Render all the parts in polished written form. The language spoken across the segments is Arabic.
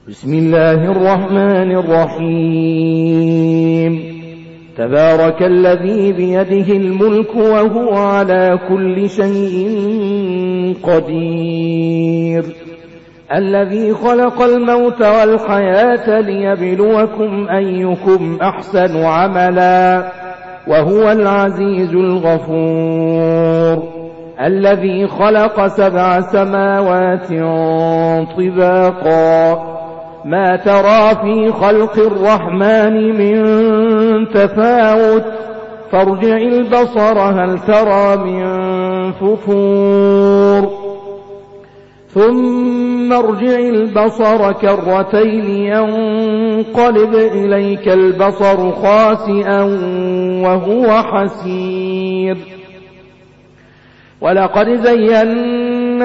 بسم الله الرحمن الرحيم. تبارك الذي بيده الملك وهو على كل شيء قدير، الذي خلق الموت والحياة ليبلوكم أيكم أحسن عملا وهو العزيز الغفور، الذي خلق 7 سماوات طباقا ما ترى في خلق الرحمن من تفاوت فارجع البصر هل ترى من فطور ثم ارجع البصر كرتين ينقلب إليك البصر خاسئا وهو حسير. ولقد زينا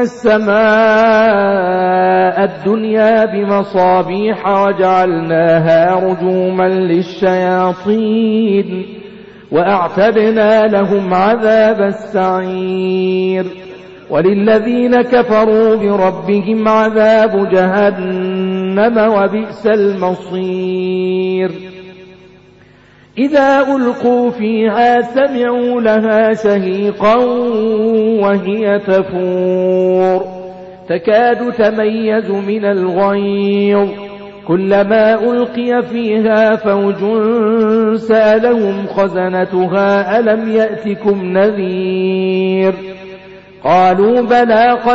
السماء الدنيا بمصابيح وجعلناها رجوما للشياطين وأعتدنا لهم عذاب السعير. وللذين كفروا بربهم عذاب جهنم وبئس المصير. إذا ألقوا فيها سمعوا لها شهيقا وهي تفور تكاد تميز من الغيظ كلما ألقي فيها فوج سألهم خزنتها ألم يأتكم نذير قالوا بلى قد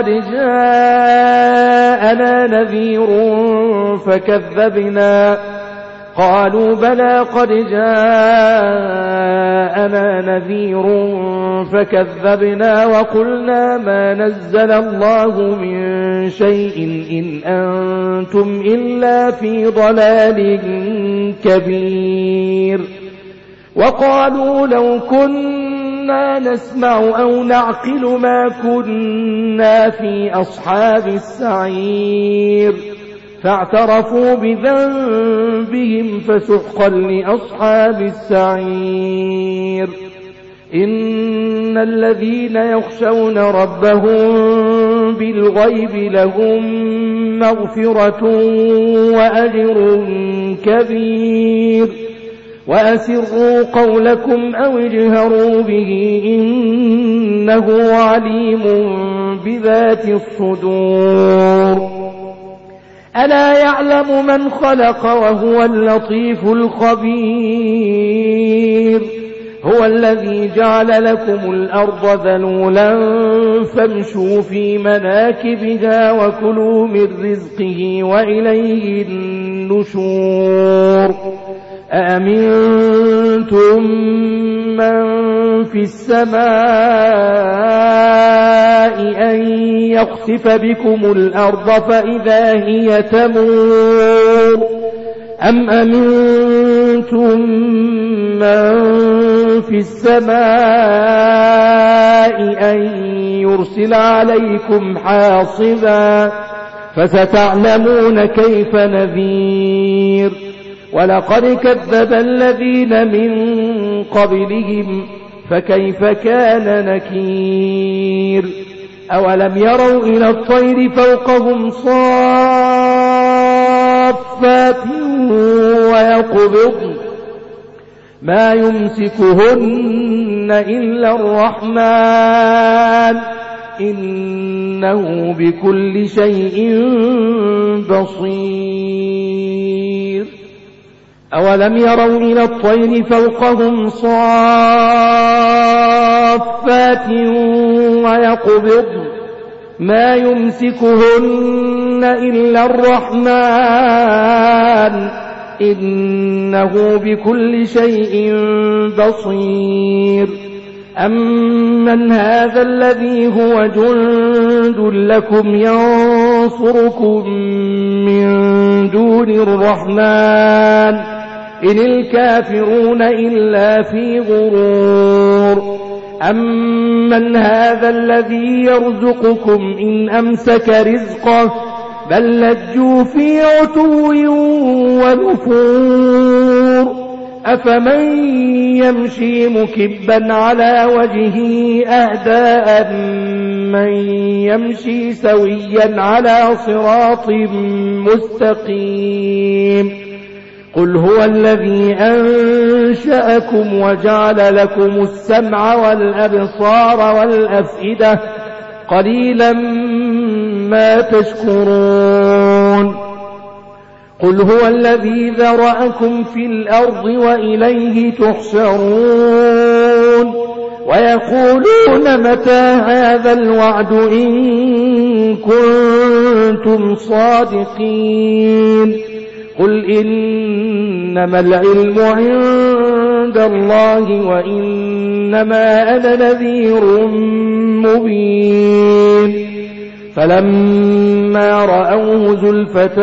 جاءنا نذير فكذبنا وقلنا ما نزل الله من شيء إن أنتم إلا في ضلال كبير. وقالوا لو كنا نسمع أو نعقل ما كنا في أصحاب السعير فاعترفوا بذنبهم فسحقا لأصحاب السعير. إن الذين يخشون ربهم بالغيب لهم مغفرة وأجر كبير. وأسروا قولكم أو اجهروا به إنه عليم بذات الصدور. ألا يعلم من خلق وهو اللطيف الخبير. هو الذي جعل لكم الأرض ذلولا فامشوا في مناكبها وكلوا من رزقه وإليه النشور. أأمنتم من في السماء أن يخسف بكم الأرض فإذا هي تمور أم أمنتم من في السماء أن يرسل عليكم حاصبا فستعلمون كيف نذير. ولقد كذب الذين من قبلهم فكيف كان نكير. أولم يروا إلى الطير فوقهم صافات ويقبضن ما يمسكهن إلا الرحمن إنه بكل شيء بصير. أولم يروا إلى الطير فوقهم صافات ويقبضن ما يمسكهن إلا الرحمن إنه بكل شيء بصير. أمن هذا الذي هو جند لكم ينصركم من دون الرحمن إن الكافرون إلا في غرور. أمن هذا الذي يرزقكم إن أمسك رزقه بل لجوا في عتو ونفور. أفمن يمشي مكبا على وجهه أهدى من يمشي سويا على صراط مستقيم قل هو الذي أنشأكم وجعل لكم السمع والأبصار والأفئدة قليلا ما تشكرون قل هو الذي ذرأكم في الأرض وإليه تحشرون ويقولون متى هذا الوعد إن كنتم صادقين قل إنما العلم عند الله وإنما أنا نذير مبين فلما رأوه زلفة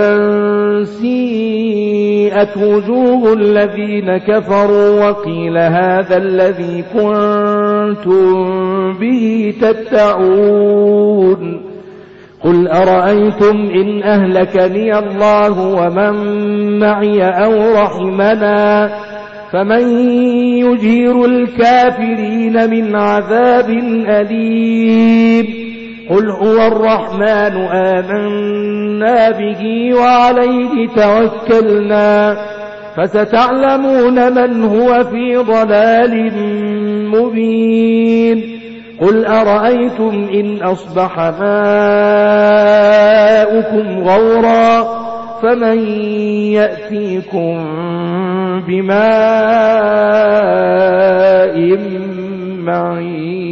سيئت وجوه الذين كفروا وقيل هذا الذي كنتم به تدعون قل أرأيتم إن أهلكني الله ومن معي أو رحمنا فمن يجير الكافرين من عذاب أليم قل هو الرحمن آمنا به وعليه توكلنا فستعلمون من هو في ضلال مبين قل أرأيتم إن أصبح ماؤكم غورا فمن يأتيكم بماء معين